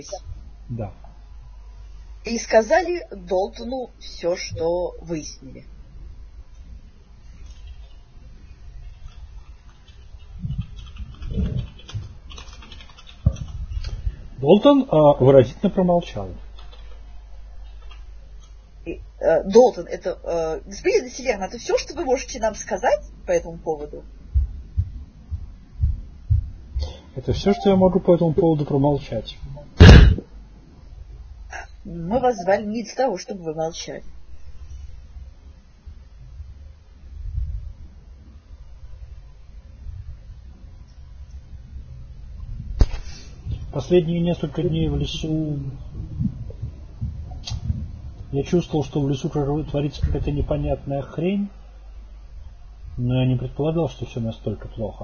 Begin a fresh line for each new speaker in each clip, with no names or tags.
Да.
И сказали Долтону все, что выяснили.
Долтон выразительно промолчал.
Долтон, это... господин Селерн, это все, что вы можете нам сказать по этому поводу?
Это все, что я могу по этому поводу промолчать.
Мы вас звали не для того, чтобы вы молчали.
Последние несколько дней в лесу я чувствовал, что в лесу творится какая-то непонятная хрень, но я не предполагал, что все настолько плохо.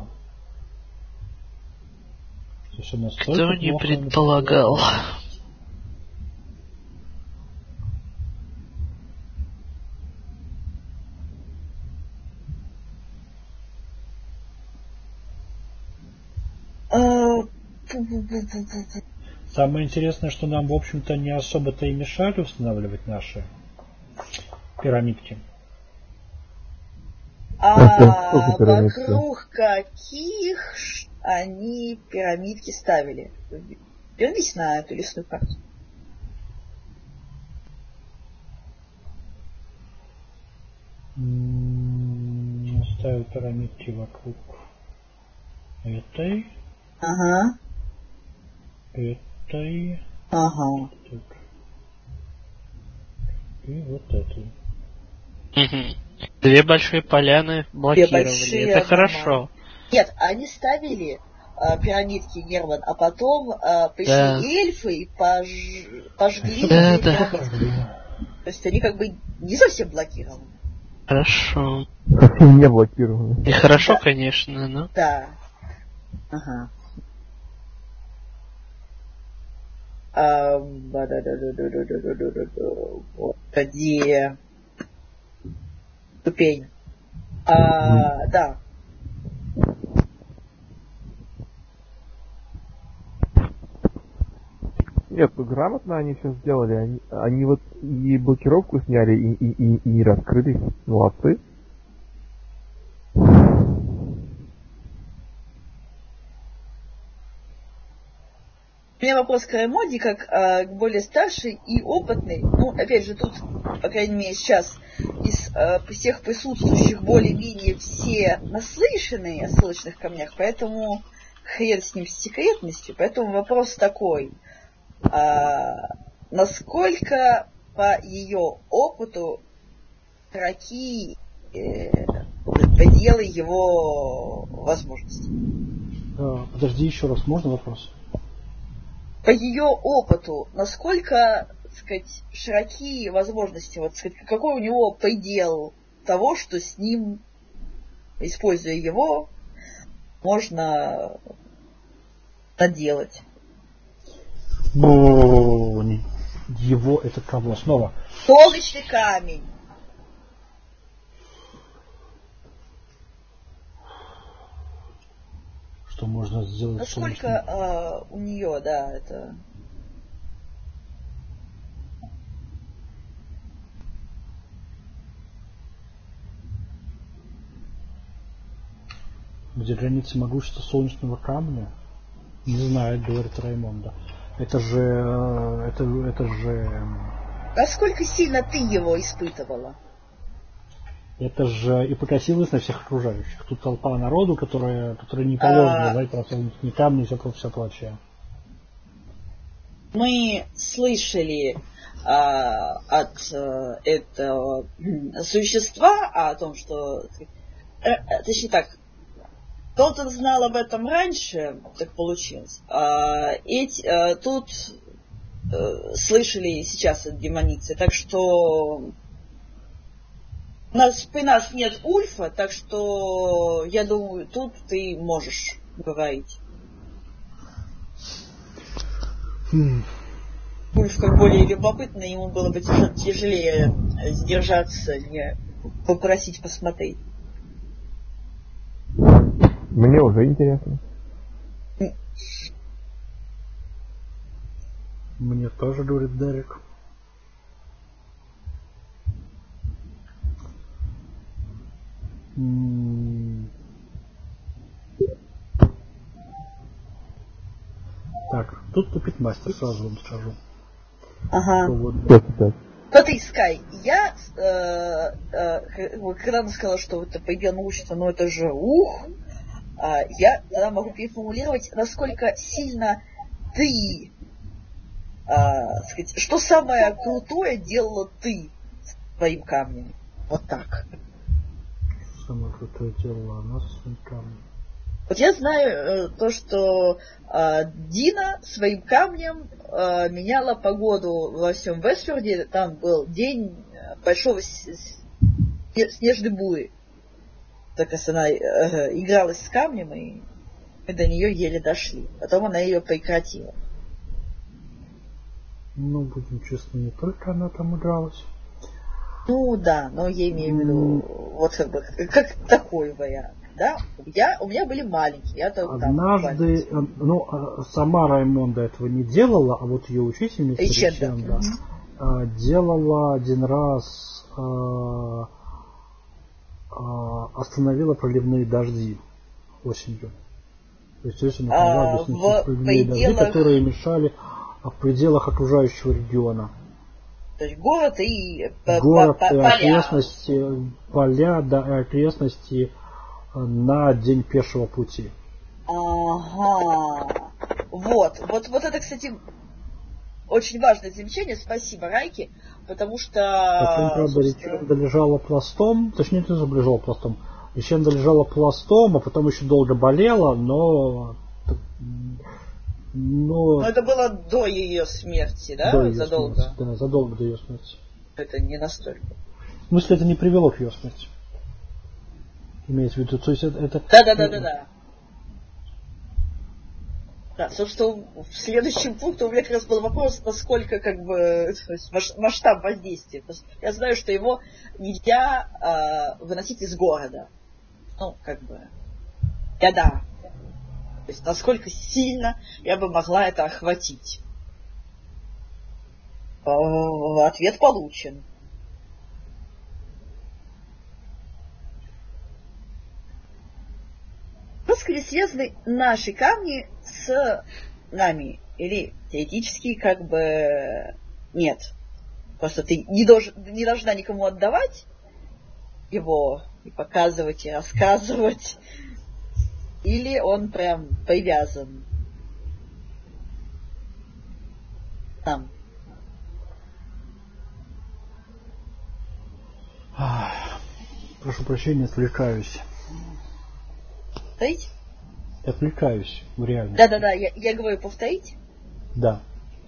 Что все настолько
Кто не предполагал?
Самое интересное, что нам, в общем-то, не особо-то и мешали устанавливать наши пирамидки.
Вокруг каких они пирамидки ставили? Вернись на эту лесную карту.
Ставил пирамидки вокруг этой.
Ага.
Этой.
Ага.
И вот этой.
Две большие поляны блокировали. Это хорошо.
Нет, они ставили пирамидки, Герман, а потом пришли эльфы и пожгли.
Да.
То есть они как бы не совсем блокированы.
Хорошо.
Совсем не блокированы.
И хорошо, да. Конечно, но...
Да. Ага. Где ступень? Да.
Нет, грамотно они все сделали. Они вот и блокировку сняли, и раскрылись. Молодцы.
У меня вопрос к Раймоди, как к более старшей и опытной. Ну, опять же, тут, по крайней мере, сейчас из всех присутствующих более-менее все наслышанные о ссылочных камнях, поэтому хрен с ним, с секретностью. Поэтому вопрос такой. Насколько по ее опыту широки пределы его возможностей?
Подожди, еще раз, можно вопрос?
По ее опыту, насколько, так сказать, широки возможности, вот, так сказать, какой у него предел того, что с ним, используя его, можно наделать?
Ну, его это кого? Снова.
Солнечный камень.
Что можно сделать?
Насколько у нее, да, это...
Где границы могущества солнечного камня? Не знаю, говорит Раймонда. Это же...
Насколько сильно ты его испытывала?
Это же и покосилось на всех окружающих. Тут толпа народу, которая не положена знать про солнечные камни и все прочее.
Мы слышали от этого существа о том, что... точнее так, Долтон знал об этом раньше, так получилось. Тут слышали сейчас от демоницы, так что при нас нет Ульфа, так что я думаю, тут ты можешь говорить. Ульф как более любопытный, ему было бы тяжелее сдержаться, не попросить посмотреть.
Мне уже интересно.
Мне тоже, говорит Дерек. Так, тут тупит мастер, сразу вам скажу.
Ага.
Вот.
Смотри, Скай, я, когда она сказала, что это по научество, ну это же я тогда могу переформулировать, насколько сильно ты, сказать, что самое крутое делала ты своим камнем. Вот так.
Самое крутое делала она со своим камнем.
Вот я знаю то, что Дина своим камнем меняла погоду во всем Вестфорде. Там был день большого снежной бури. Так как она игралась с камнем, и мы до нее еле дошли. Потом она ее прекратила.
Ну, будем честны, не только она там игралась.
Ну да, но я имею в виду, вот как такой вариант. Да, у меня были маленькие.
Однажды, сама Раймонда этого не делала, а вот ее учительница Риченда делала один раз, остановила проливные дожди осенью. То есть осенью помогла снести проливные дожди, которые мешали в пределах окружающего региона.
То есть город и
окрестности, поля, да, и окрестности на день пешего пути.
Ага. Вот это, кстати, очень важное замечание. Спасибо, Райки, потому что...
Потом, правда, Риченда лежала пластом, точнее, не лежала пластом. Риченда лежала пластом, а потом еще долго болела, но
это было до ее смерти, да?
Задолго до ее смерти.
Это не настолько.
В смысле, это не привело к ее смерти. Имеется в виду, то есть это...
Да. Да, собственно, в следующем пункте у меня как раз был вопрос, насколько масштаб воздействия. Я знаю, что его нельзя выносить из города. Да. То есть, насколько сильно я бы могла это охватить. Ответ получен. Насколько ли связаны наши камни с нами? Или теоретически нет. Просто ты не должна никому отдавать его и показывать, и рассказывать. Или он прям привязан нам?
Прошу прощения, отвлекаюсь.
Повторить?
Отвлекаюсь в реальности.
Да, я говорю повторить.
Да.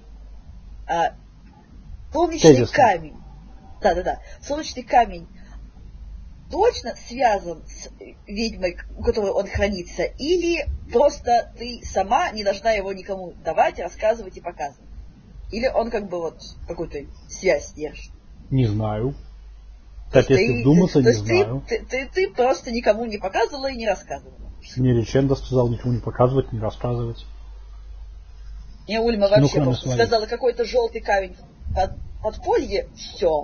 Солнечный камень. Да. Солнечный камень точно связан с ведьмой, у которой он хранится, или просто ты сама не должна его никому давать, рассказывать и показывать? Или он какую-то связь держит?
Не знаю. Так, если вдуматься, не знаю.
Ты просто никому не показывала и не рассказывала.
Мне Риченда сказал никому не показывать, не рассказывать.
Мне Ульма вообще просто сказала, какой-то желтый камень в подполье, все.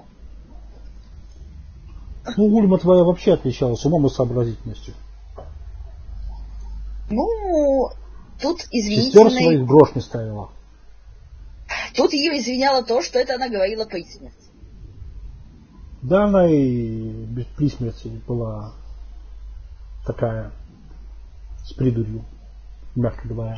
Ну, Ульма твоя вообще отличалась умом и сообразительностью.
Ну, тут извинительный...
Сестер своих в грош не ставила.
Тут ее извиняло то, что это она говорила при смерти.
Да, она и при смерти была такая, с придурью, мягко говоря.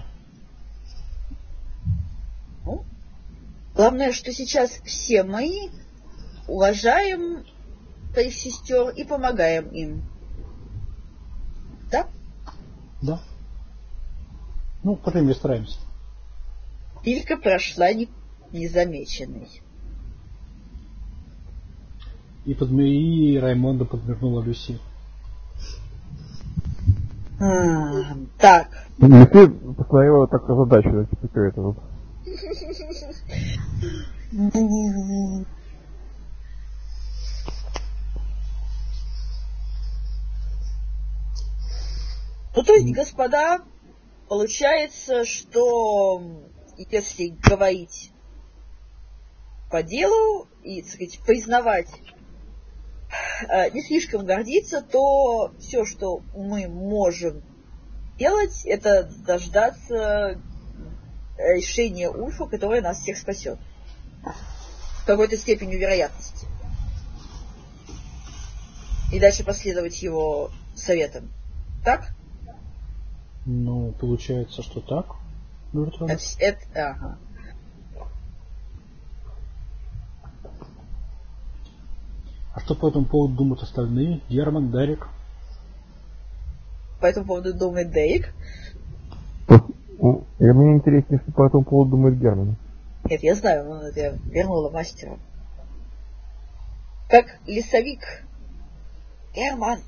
Ну, главное, что сейчас все мы уважаем своих сестер и помогаем им. Да?
Да. Ну, по крайней мере, стараемся.
Илька прошла незамеченной.
И Раймонда подмигнула Люси.
Так.
Люси посмотрела так озадаченно, типа, что это вот.
Ну, то есть, господа, получается, что если говорить по делу и, так сказать, признавать, не слишком гордиться, то все, что мы можем делать, это дождаться решения Ульфа, которое нас всех спасет. С какой-то степенью вероятности. И дальше последовать его советам. Так?
Ну, получается, что так.
Ага.
А что по этому поводу думают остальные? Герман, Дерек?
По этому поводу думает Дерек?
И мне интереснее, что по этому поводу думает Герман.
Нет, я знаю, но я вернула мастеру. Как лесовик. Герман.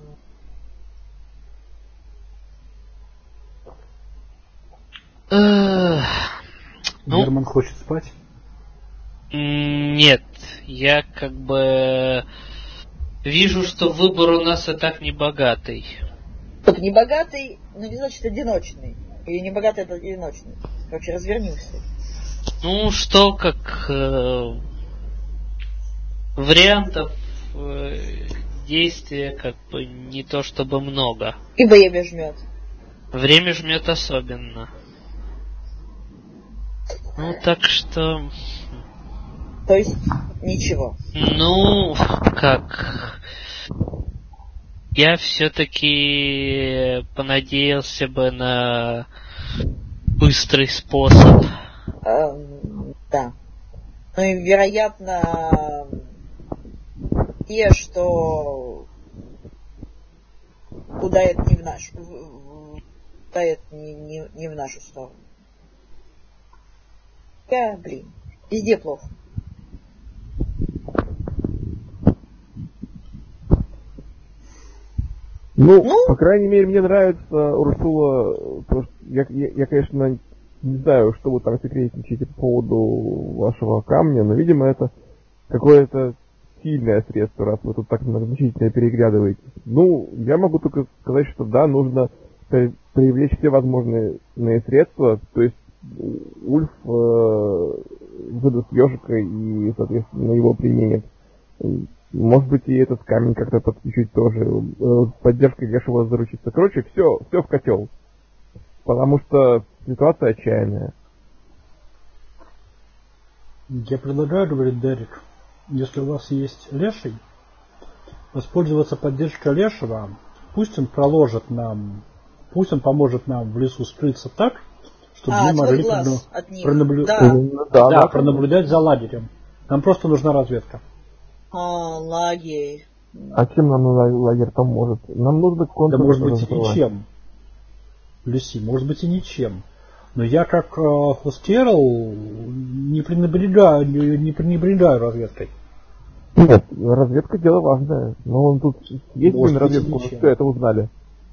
Герман хочет спать?
Нет, я как бы вижу, что выбор у нас и так не богатый.
Только не богатый, но не значит одиночный. Или не богатый, это одиночный. Короче, развернемся.
Ну, что как вариантов действия как бы не то чтобы много.
И время жмет.
Время жмет особенно. Ну, так что...
То есть, ничего.
Ну, как... Я все-таки понадеялся бы на быстрый способ.
Да. Ну и, вероятно, те, что удает не в нашу, удает не в нашу сторону. Везде плохо.
Ну, по крайней мере, мне нравится, Урсула, то, что я, конечно, не знаю, что вы там секретничаете по поводу вашего камня, но, видимо, это какое-то сильное средство, раз вы тут так значительно переглядываете. Ну, я могу только сказать, что да, нужно привлечь все возможные средства, то есть Ульф выдаст ежика и, соответственно, его применит. Может быть, и этот камень как-то подключить тоже. Поддержкой Гешева заручиться. Короче, все в котел. Потому что ситуация отчаянная.
Я предлагаю, говорит Дерек, если у вас есть леший, воспользоваться поддержкой лешего, пусть он поможет нам в лесу скрыться так, чтобы мы могли пронаблюдать за лагерем. Нам просто нужна разведка.
Лагерь.
А чем нам лагерь поможет? Нам нужно
Да может быть и ничем. Люси, может быть и ничем. Но я как Хустерл не пренебрегаю разведкой.
Нет, разведка дело важное. Но он тут есть разведку, мы все это узнали.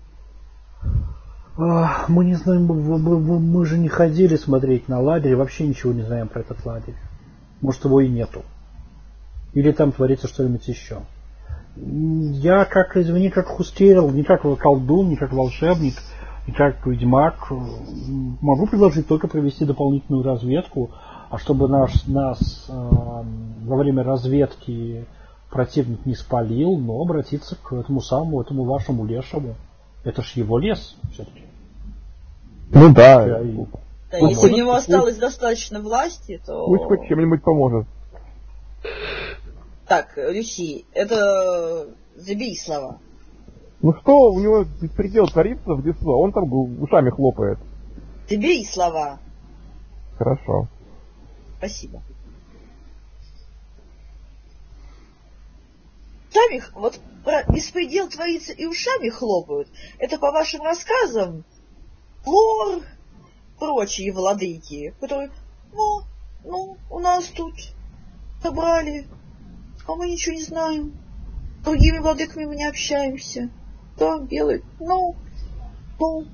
Мы не знаем, мы же не ходили смотреть на лагерь, вообще ничего не знаем про этот лагерь. Может, его и нету. Или там творится что-нибудь еще. Я, не как Хустерл, не как колдун, не как волшебник, не как ведьмак, могу предложить только провести дополнительную разведку, а чтобы нас во время разведки противник не спалил, но обратиться к этому вашему лешему. Это ж его лес, все-таки.
Ну да.
Да, если у него осталось достаточно власти, то...
Пусть хоть чем-нибудь поможет.
Так, Люси, это забей слова.
Ну что, у него беспредел творится в лесу, а он там ушами хлопает.
Забей слова.
Хорошо.
Спасибо. Ушами, вот беспредел творится и ушами хлопают. Это по вашим рассказам Лор, прочие владыки, которые, у нас тут собрали, а мы ничего не знаем. С другими владыками мы не общаемся. Да, делают. Он,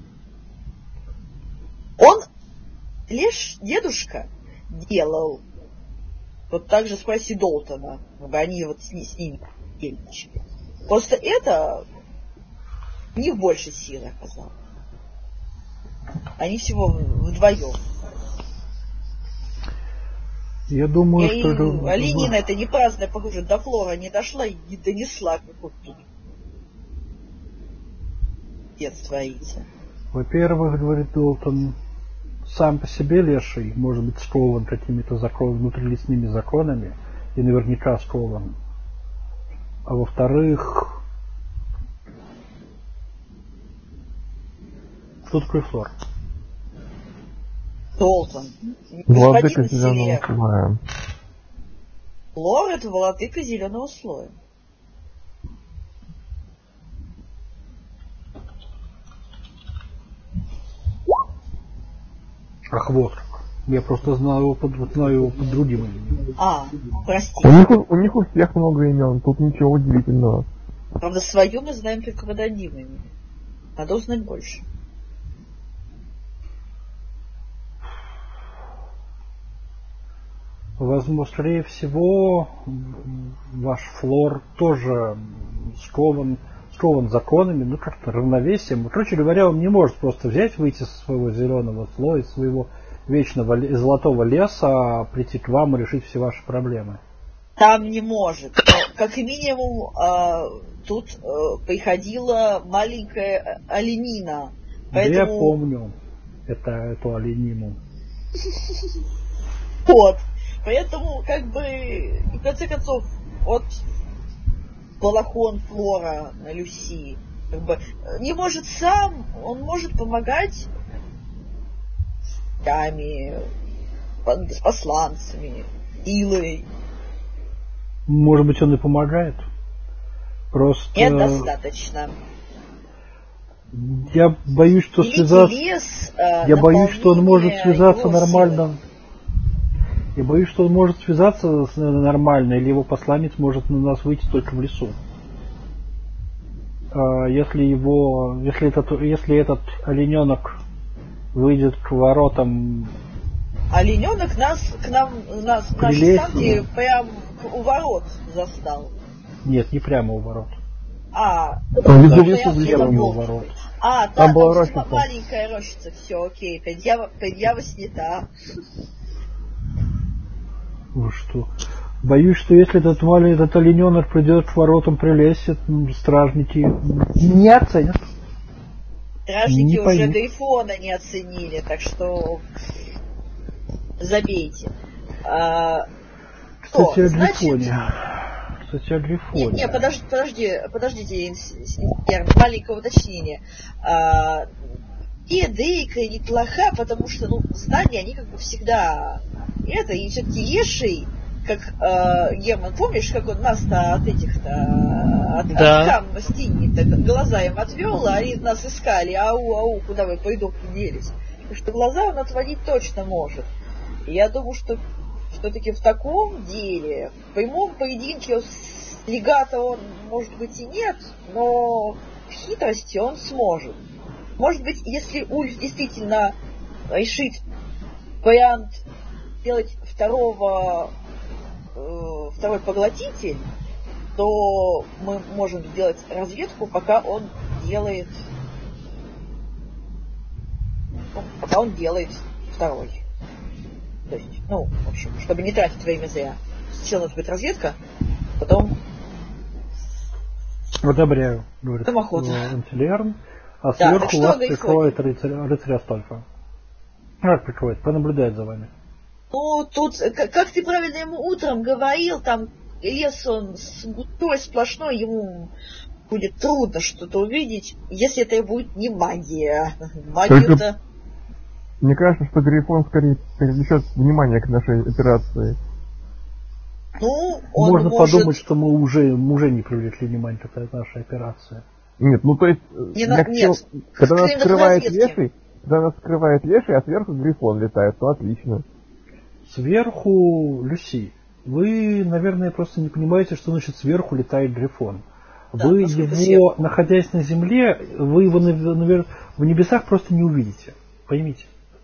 дедушка, делал. Вот так же спроси Долтона, чтобы они вот с ним дельничали. Просто это у них больше силы оказалось. Они всего вдвоем.
Я думаю, что...
Оленина это не праздная, похоже, до Флора не дошла и не донесла, как вот тут творится.
Во-первых, говорит Долтон, сам по себе леший может быть скован какими-то внутрилесными законами, и наверняка скован. А во-вторых, кто такой Флор?
Долтон.
Владыка
Господин
зеленого
Селер.
слоя.
Флор это владыка зеленого слоя.
Ах, вот как. Я просто знаю его под другим именем.
Простите.
У них у всех много имен, тут ничего удивительного.
Правда, свое мы знаем только под одним именем. Надо узнать больше.
Возможно, скорее всего, ваш Флор тоже скован законами, ну как-то равновесием. Короче говоря, он не может просто взять, выйти со своего зеленого слоя, из своего вечного золотого леса, прийти к вам и решить все ваши проблемы.
Там не может. Но, как минимум, тут приходила маленькая оленина. Поэтому...
Да я помню эту оленину.
Вот. Поэтому, как бы, в конце концов, от балахон Флора на Люси, как бы, не может сам, он может помогать с посланцами, силой.
Может быть, он и помогает. Просто...
Недостаточно.
Я боюсь, что Я боюсь, что он может связаться нормально. Я боюсь, что он может связаться нормально, или его посланец может на нас выйти только в лесу. Если этот олененок выйдет к воротам.
Олененок нас наш Санти прям у ворот застал.
Нет, не прямо у ворот.
Прямо
у ворот.
Там была рощица. Маленькая рощица, все, окей. Предъява снята.
Вы что? Боюсь, что если этот олененок придет к воротам прилезет, стражники не оценят.
Стражники уже Грифона не оценили, так что забейте.
Кстати, о Грифоне.
Нет, подождите, маленькое уточнение. И Дейка неплоха, потому что, знания, они как бы всегда и все-таки леший, как Герман, помнишь, как он нас-то от камня стинет, глаза им отвел, а они нас искали, ау, куда вы, придурки, делись. Потому что глаза он отводить точно может. И я думаю, что все-таки в таком деле, в прямом поединке с легато он, может быть, и нет, но в хитрости он сможет. Может быть, если Ульф действительно решит вариант делать второй поглотитель, то мы можем сделать разведку, пока он делает второй. То есть, в общем, чтобы не тратить время зря. Сначала нужно быть разведка, потом...
Одобряю, говорит Антилиарн. А сверху вас прикроет рыцарь Астольфа. Как прикроет? Понаблюдает за вами.
Тут, как ты правильно ему утром говорил, там лес он густой, сплошной, ему будет трудно что-то увидеть, если это будет не магия. Магию-то...
Мне кажется, что Грифон скорее привлечет внимание к нашей операции.
Можно подумать, что мы уже не привлекли внимание к нашей операции.
Нет, то есть... Когда нас скрывает леший, а сверху Грифон летает, то отлично.
Сверху Люси. Вы, наверное, просто не понимаете, что значит сверху летает Грифон. Вы его, находясь на земле, вы его в небесах просто не увидите. Поймите.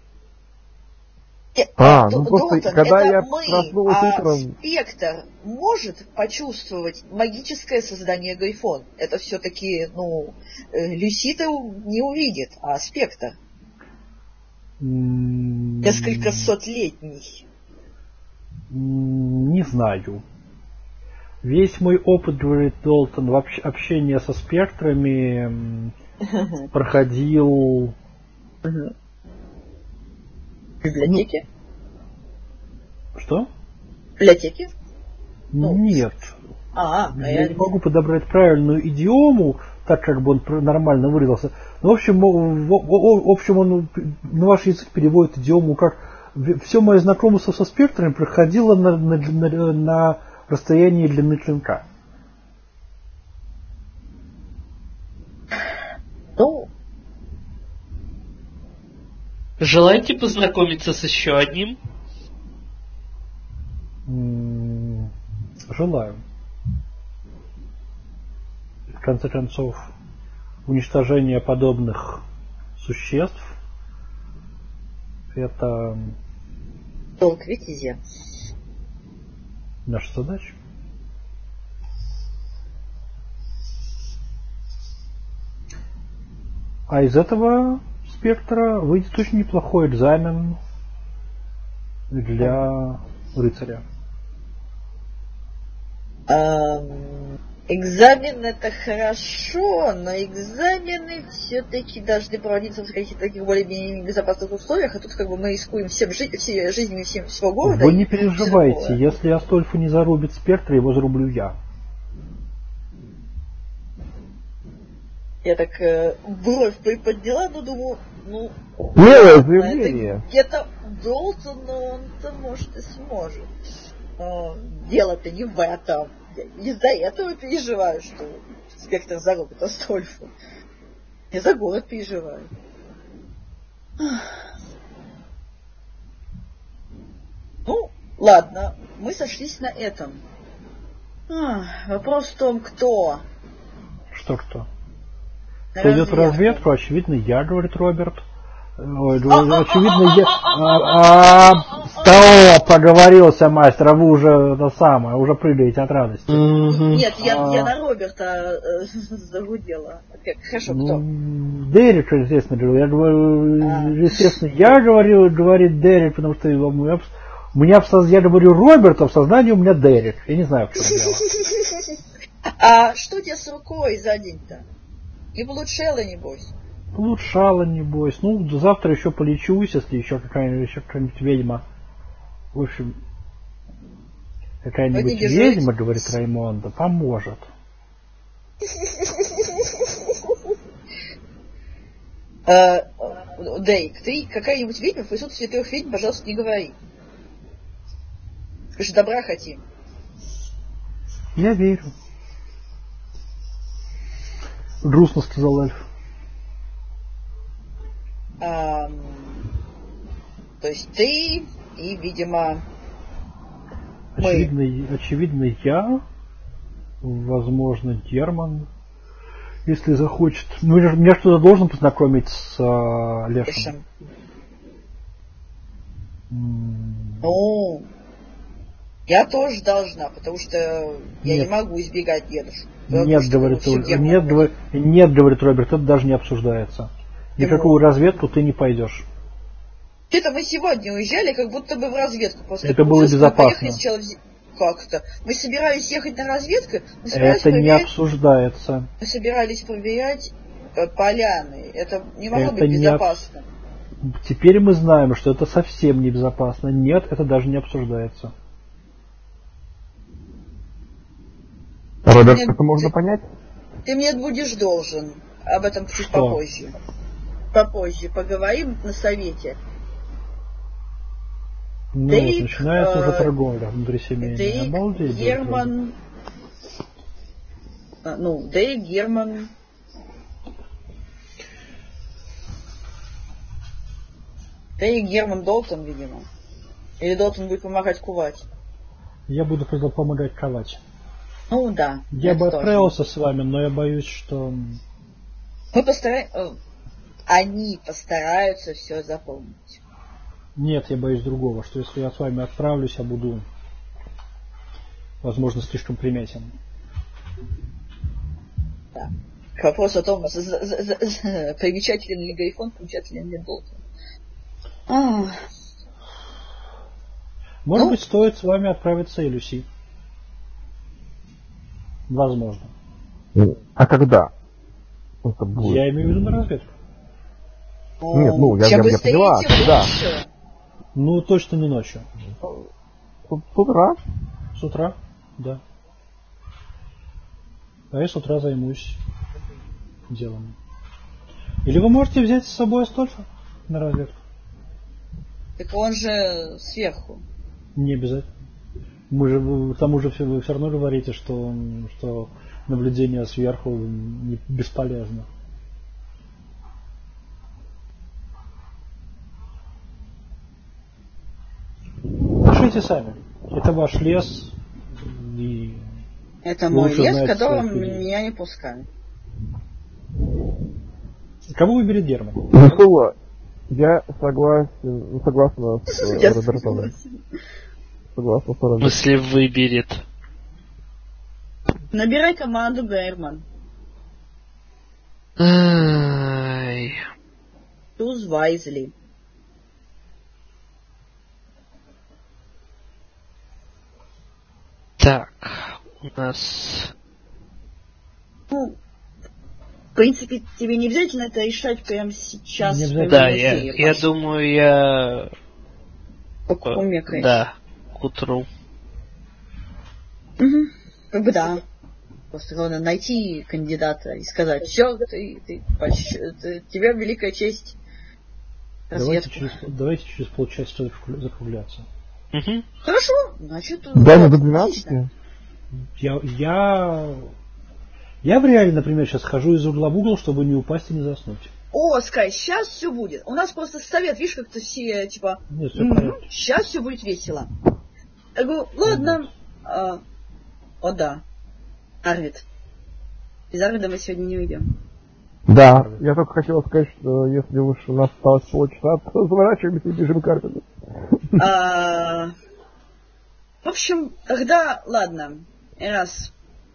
Просто когда я проснулась утром...
Спектр может почувствовать магическое создание Грифон. Это все-таки, Люси-то не увидит, а Спектр. Несколько сотлетний.
Не знаю. Весь мой опыт, говорит Долтон, общения со спектрами проходил...
В библиотеке?
Что?
В библиотеке?
Нет.
Я
не могу подобрать правильную идиому, так как бы он нормально выразился. Но, в общем, он на ваш язык переводит идиому как все мое знакомство со спектрами проходило на расстоянии длины клинка.
Желаете познакомиться с еще одним?
Желаю. В конце концов, уничтожение подобных существ — это
долг Витязя.
Наша задача. А из этого спектра выйдет очень неплохой экзамен для рыцаря.
Экзамен это хорошо, но экзамены все-таки должны проводиться в каких-то таких более-менее безопасных условиях, а тут как бы мы рискуем всей жизнью всего города.
Вы не переживайте, если Астольфа не зарубит спектра, его зарублю я.
Я так бровь приподняла, но думаю,
смелое заявление.
Где-то Долтон, но он-то может и сможет. Но дело-то не в этом. Я из-за этого переживаю, что спектр зарубит Астольфу. Я за город переживаю. Ладно, мы сошлись на этом. Вопрос в том, кто.
Что кто? Кто идет в разведку, очевидно, я, говорит Роберт. Очевидно, я... Стоп, поговорился мастер, а вы уже это самое, уже прыгаете от радости.
Нет, я на Роберта загудела. Хорошо, кто?
Дерек, естественно, говорил. Я говорю, естественно, я говорил, говорит Дерек, потому что у меня я говорю Роберт, а в сознании у меня Дерек. Я не знаю, в чем дело.
А что тебе с рукой за день-то? Не получала, небось?
Улучшала, небось. Завтра еще полечусь, если еще какая-нибудь ведьма. В общем, какая-нибудь ведьма, говорит Раймонда, поможет.
Дейк, ты какая-нибудь ведьма в присутствии 3 ведьм, пожалуйста, не говори. Мы же добра хотим.
Я верю. Грустно сказал эльф.
То есть ты и, видимо,
очевидно, я, возможно, Герман, если захочет. Меня что-то должен познакомить с Лешем.
Я тоже должна, потому что я не могу избегать дедушку.
Нет, говорит Роберт, это даже не обсуждается. Никакую разведку ты не пойдешь.
Это мы сегодня уезжали, как будто бы в разведку.
Это было безопасно.
Как-то. Мы собирались ехать на разведку.
Это не обсуждается.
Мы собирались проверять поляны. Это не могло быть безопасно.
Теперь мы знаем, что это совсем не безопасно. Нет, это даже не обсуждается.
Роберт, это можно понять?
Ты мне будешь должен. Об этом чуть попозже. Попозже поговорим на совете.
Дейк, начинается уже торговля внутрисемейная.
Дейк,
Обалдеть.
Герман. Дейк, Герман. Дейк, Герман, Долтон, видимо. Или Долтон будет помогать кувать.
Я буду помогать ковать.
Да.
Я бы отправился с вами, но я боюсь, что...
Мы постараемся... Они постараются все запомнить.
Нет, я боюсь другого, что если я с вами отправлюсь, я буду, возможно, слишком приметен.
Да. Вопрос о том, примечателен ли Грифон, примечателен ли Долтон.
Может быть, стоит с вами отправиться и Люси. Возможно.
А когда? Это будет?
Я имею в виду на разведку.
Нет, я
Чем быстрее,
поняла,
тем
да.
лучше.
Ну, точно не ночью.
С утра?
С утра, да. А я с утра займусь делом. Или вы можете взять с собой Астольфа на разведку?
Так он же сверху.
Не обязательно. К тому же вы все равно говорите, что наблюдение сверху бесполезно. Решите сами. Это ваш лес. И
Это мой
лучше
лес, в
знаете
котором
своих людей.
меня не пускают.
Кого выберет Герман?
Урсула, я согласна с Робертом. Согласна с
В
Робертом.
смысле выберет?
Набирай команду Герман.
Ай.
Choose wisely.
Так, у нас...
Ну, в принципе, тебе не обязательно это решать прямо сейчас.
Не обязательно.
Да,
эфире,
я
Паш.
думаю, я...
Покумекаешь.
Да, к утру.
Угу. Как бы да. Просто главное найти кандидата и сказать, все, тебе великая честь.
Давайте
Разведку.
через полчаса закругляться.
Угу.
Хорошо, значит...
Да,
вот,
до
отлично.
12.
Я в реале, например, сейчас хожу из угла в угол, чтобы не упасть и не заснуть.
О, Скай, сейчас все будет. У нас просто совет, видишь, как-то все, типа,
Нет, всё понятно.
сейчас все будет весело. Я говорю, ладно. О, да. Арвид. Без Арвида мы сегодня не уйдем.
Да, я только хотел сказать, что если уж у нас осталось полчаса, то заворачиваемся и бежим к Арвиду.
В общем, тогда, ладно, раз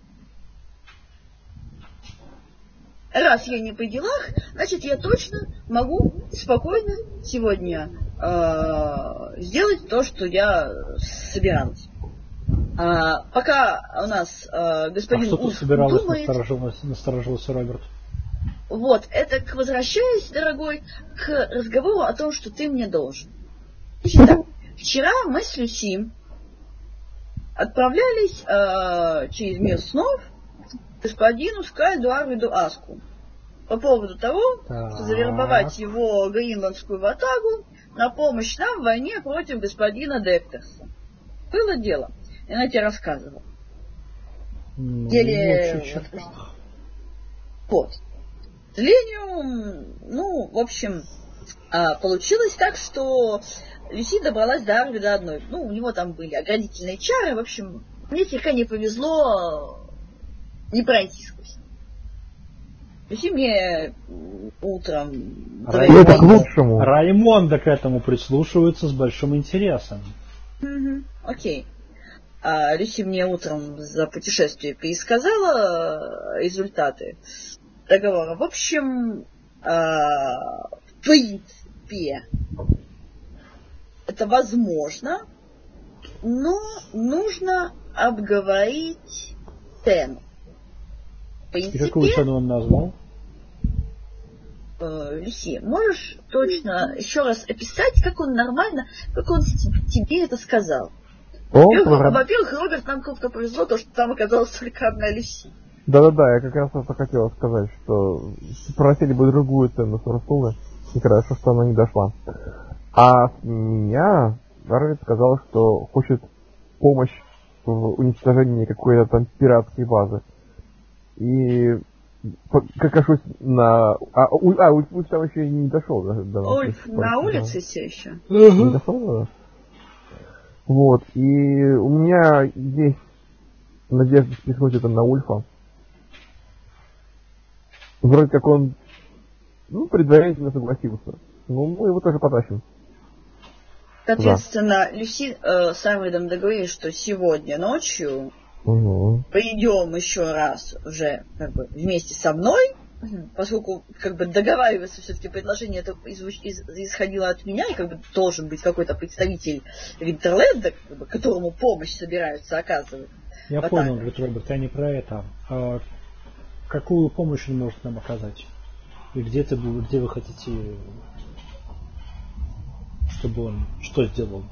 я не при делах, значит, я точно могу спокойно сегодня сделать то, что я собиралась. Пока у нас господин
что ты
Ульф
собиралась,
думает...
насторожился Роберт.
Вот, это возвращаясь, дорогой, к разговору о том, что ты мне должен. Значит так, вчера мы с Люси отправлялись через мир снов к господину Скальду Арвиду Аску по поводу того, что завербовать его гринландскую ватагу на помощь нам в войне против господина Дектерса. Было дело. Я тебе рассказывала. Вот. К сожалению, в общем, получилось так, что Люси добралась до Арвида одной. У него там были оградительные чары. В общем, мне слегка не повезло не пройти сквозь. Люси мне утром...
Это к лучшему.
Раймонда к этому прислушивается с большим интересом.
Окей. Люси мне утром за путешествие пересказала результаты договора. В общем, в принципе, это возможно, но нужно обговорить цену. В принципе,
и какую цену он назвал?
Люси, можешь точно еще раз описать, как он тебе это сказал? Во-первых, Роберт, нам как-то повезло, то, что там оказалась только одна Люси.
Да, я как раз это хотел сказать, что просили бы другую цену с Урсулы, и хорошо, что она не дошла. А с меня Арвид сказал, что хочет помощь в уничтожении какой-то там пиратской базы. И как кажусь на... Ульф там еще и не дошел до нас.
Ульф на улице все еще?
Не дошел, да? Вот, и у меня есть надежда спихнуть это на Ульфа. Вроде как он, предварительно согласился. Мы его тоже потащим.
Соответственно, Люси с Арвидом договорились, что сегодня ночью придем еще раз уже вместе со мной поскольку как бы договариваться все-таки предложение это исходило от меня, и как бы должен быть какой-то представитель Винтерленда, как бы, которому помощь собираются оказывать.
Я
вот
понял, Роберт, я не про это. А какую помощь он может нам оказать? И где вы хотите, чтобы он что сделал?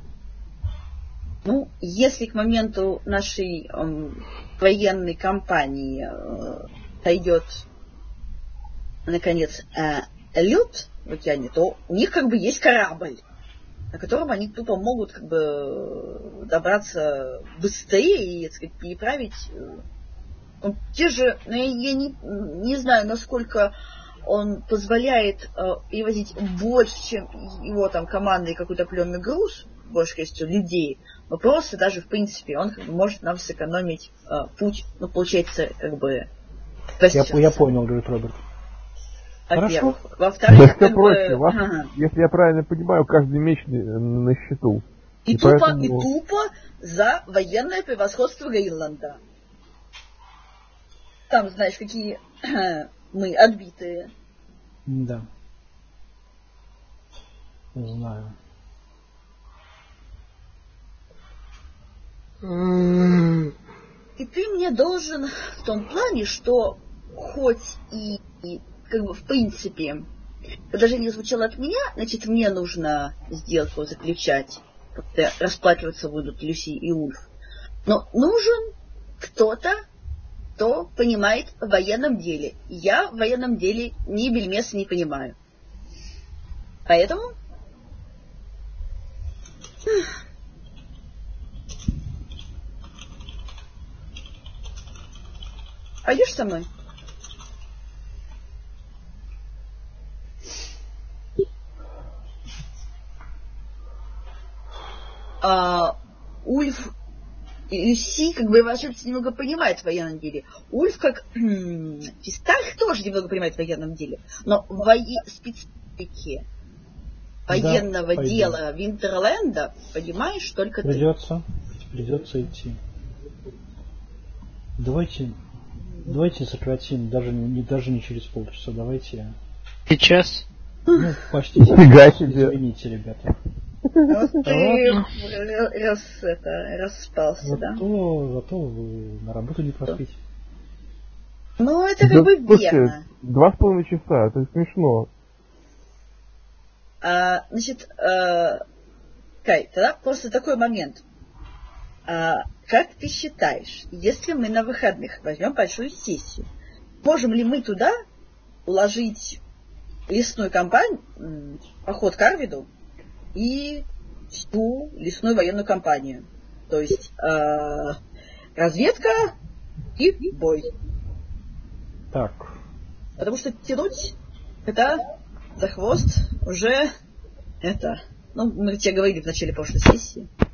Ну, если к моменту нашей военной кампании дойдет наконец лед в океане, то у них как бы есть корабль, на котором они тупо могут как бы добраться быстрее и, так сказать, переправить те же, я не знаю, насколько он позволяет перевозить больше, чем его там команда и какой-то определенный груз, большей частью людей, но просто даже в принципе он как бы может нам сэкономить путь, ну получается как бы.
Я понял, говорит Роберт.
Во-первых. Во-вторых, как
проще.
бы...
Если я правильно понимаю, каждый меч на счету.
И тупо за военное превосходство Гринланда. Там, знаешь, какие мы отбитые.
Да. Не знаю.
И ты мне должен в том плане, что хоть и как бы в принципе предложение звучало от меня, значит мне нужно сделку заключать, как-то расплачиваться будут Люси и Ульф. Но нужен кто-то, кто понимает в военном деле. Я в военном деле ни бельмеса не понимаю. Поэтому пойдешь со мной? Ульф и Люси, как бы, вообще немного понимает в военном деле. Ульф, как Фистах, тоже немного понимает в военном деле. Но в специфике военного дела Винтерленда, понимаешь, только
придется идти. Давайте сократим, даже не через полчаса, давайте.
Сейчас?
Ну, почти сейчас. Извините, ребята.
Вот ты распался, да?
Зато вы на работу не поспите.
Ну, это как бы верно.
2,5 часа, это смешно.
Значит, Кай, тогда просто такой момент. Как ты считаешь, если мы на выходных возьмем большую сессию, можем ли мы туда уложить лесную кампанию, поход к Арвиду и всю лесную военную кампанию? То есть разведка и бой.
Так.
Потому что тянуть это за хвост уже это. Ну, мы тебе говорили в начале прошлой сессии.